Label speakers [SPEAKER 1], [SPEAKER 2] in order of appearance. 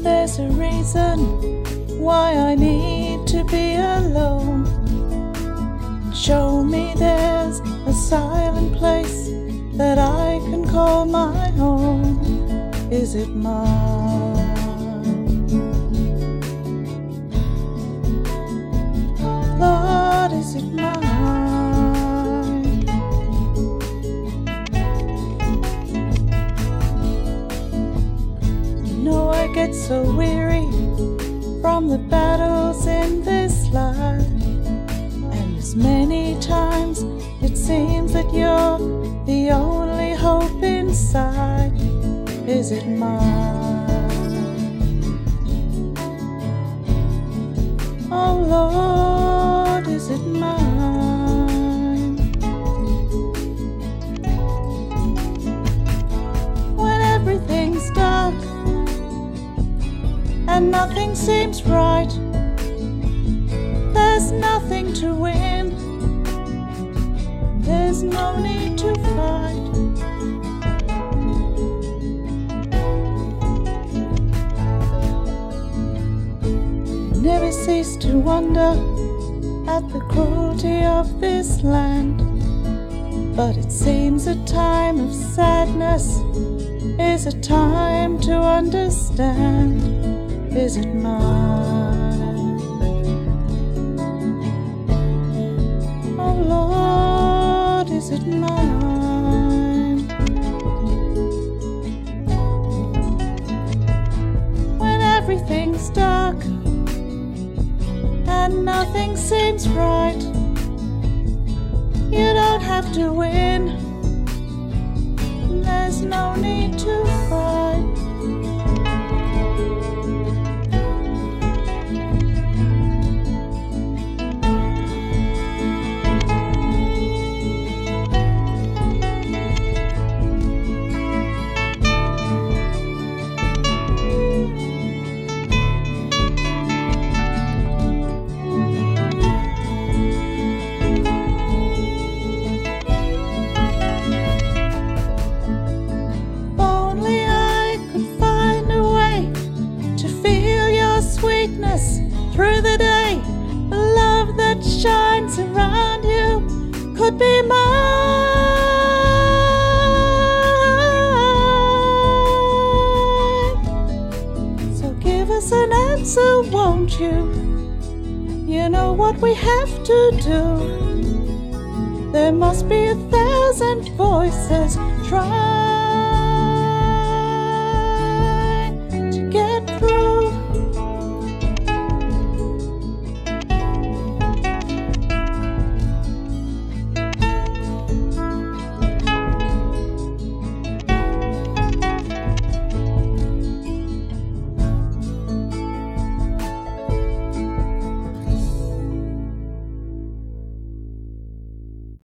[SPEAKER 1] there's a reason why I need to be alone. Show me there's a silent place that I can call my own. Is it mine? Lord, is it mine? You know I get so weary from the battles in this life, and as many times it seems that you're the only hope inside. Is it mine? Oh Lord, is it mine? When everything's dark and nothing seems right, there's nothing to win, there's no need to fight. Never cease to wonder at the cruelty of this land, but it seems a time of sadness is a time to understand. Is it mine? Oh Lord, is it mine? When everything's dark and nothing seems right, you don't have to win, there's no need to fight. Through the day, the love that shines around you could be mine. So give us an answer, won't you? You know what we have to do. There must be 1,000 voices trying